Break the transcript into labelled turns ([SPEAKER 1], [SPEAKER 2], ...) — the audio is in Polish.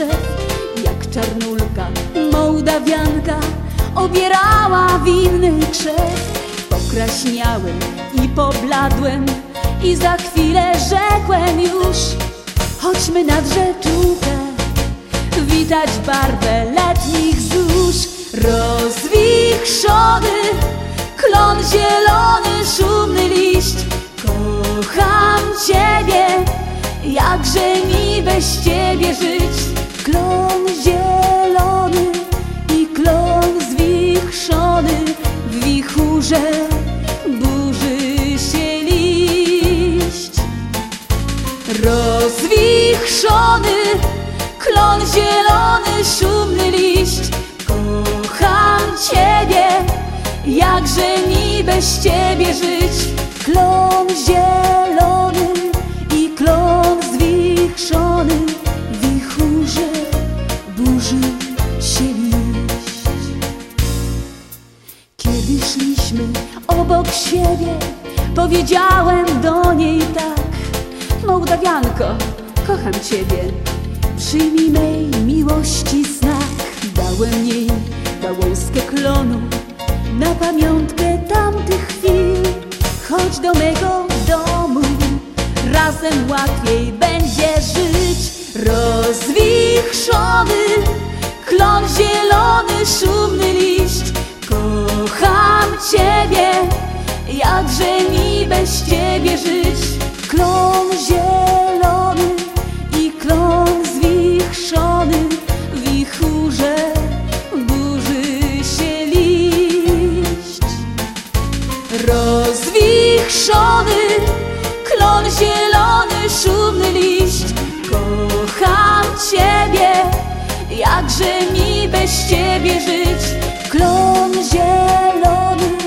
[SPEAKER 1] drzew. Jak czarnulka, Mołdawianka obierała winny krzew. Pokraśniałem i pobladłem i za chwilę rzekłem już: chodźmy nad rzeczówkę, witać barwę letnich zórz. Rozwichrzony klon zielony, szumny liść, kocham Ciebie, jakże mi bez Ciebie żyć. Klon zielony i klon zwichrzony, w wichurze burzy się liść. Rozwichrzony klon zielony, szumny liść, kocham Ciebie, jakże mi bez Ciebie żyć. Klon zielony i klon zwichrzony, w wichurze burzy się liść. Kiedy szliśmy obok siebie, powiedziałem do niej tak: Mołdawianko, kocham Ciebie, przyjmij mej miłości znak. Dałem jej gałązkę klonu na pamiątkę tamtych chwil. Chodź do mego domu, razem łatwiej będzie żyć. Rozwichrzony klon zielony, szumny liść, kocham Ciebie, jakże mi bez Ciebie żyć. Klon zielony i klon zwichrzony, w wichurze burzy się liść. Rozwichrzony klon zielony, szumny liść, kocham Ciebie, jakże mi bez Ciebie żyć. Klon zielony